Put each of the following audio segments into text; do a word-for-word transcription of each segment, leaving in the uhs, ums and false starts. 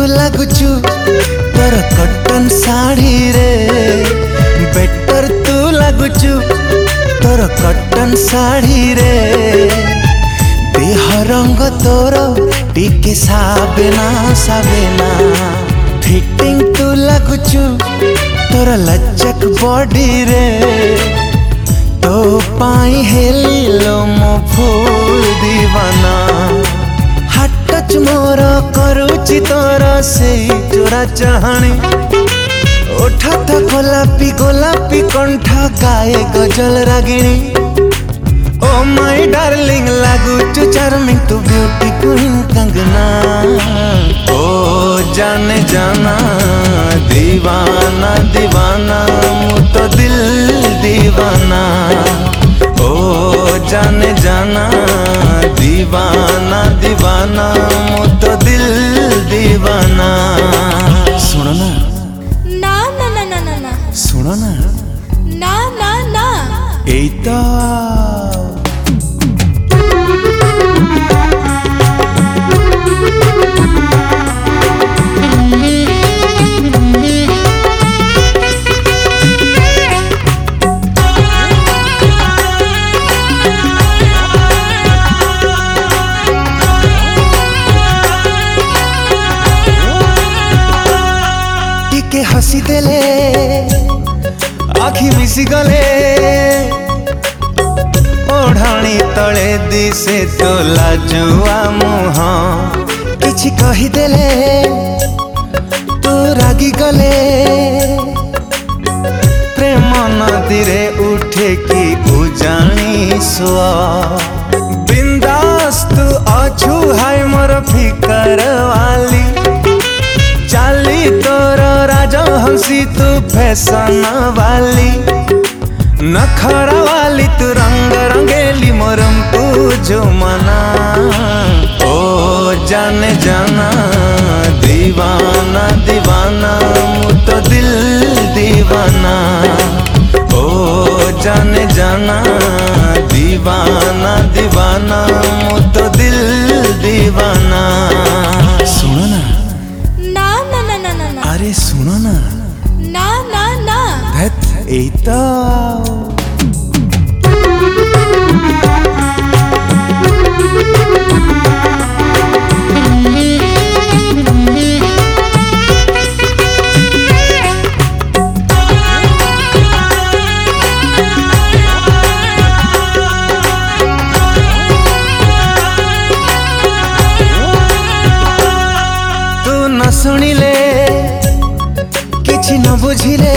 लगुचु तोर कॉटन साड़ी रे, बेटर तू लगुचु तोर कॉटन साड़ी रे। देह रंग तोर टिके साबेना साबेना, फिटिंग तू लगुचु तोर लचक बॉडी रे। तो पाई हेलिलो मो फूल दीवाना, हाथ टच मोर करुची तोर से चोरा चाहणी। ओठा तो गोलापी गोलापी कंठा गाए गजल रागिणी। ओ माय डार्लिंग लागुचु चार्मिंग तू ब्यूटी क्वीन कंगना। ओ जाने जाना दीवाना दीवाना मु तो दिल दीवाना। ओ जाने जाना दीवाना दीवाना मु तो दिल दीवाना। सुनो ना ना ना ना ना ना ना सुनो ना ना ना ना এই তো टिके हसी देले आखि मिसी गले। ओढ़ाणी तले दिसे तो लाजुआ मुह, किछि कही देले तू रागी गले। प्रेम नदी रे उठे कि उजाणी सुआ, बिंदास तू अछु हाय मोर फिकर वाली। चाली तोर राजा हंसी तू फैशन वाली, नखरा वाली तू रंग रंगेली मोरम तू जो मना। ओ जाने जाना दीवाना दीवाना मु तो दिल दीवाना। ओ जाने जाना दीवाना दीवाना मु तो दिल दीवाना। सुनो ना ना ना ना ना ना ना अरे सुनो ना ना ना ना धत এই তো तू न सुनिले किछि न बुझिले,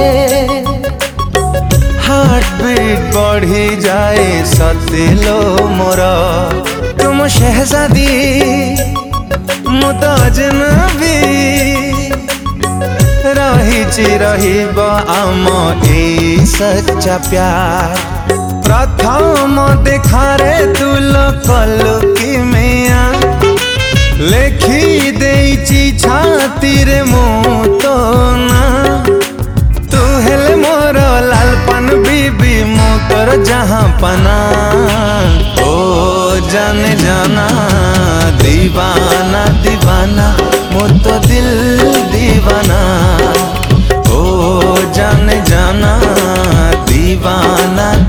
हार्ट बीट बढ़ी जाए सतिलो मोर। तुम शहजादी मु तो अजनबी, रही रहिब आम ए सच्चा प्यार। प्रथम देखारे तू लोकलु कि मिया, लेखी देइची छाती रे मु तो ना। तू हेले मोर लालपन बीबी मु तोर जहाँ पना। ओ जाने जाना दीवाना दीवाना मु तो दिल दीवाना। ओ जाने जाना दीवाना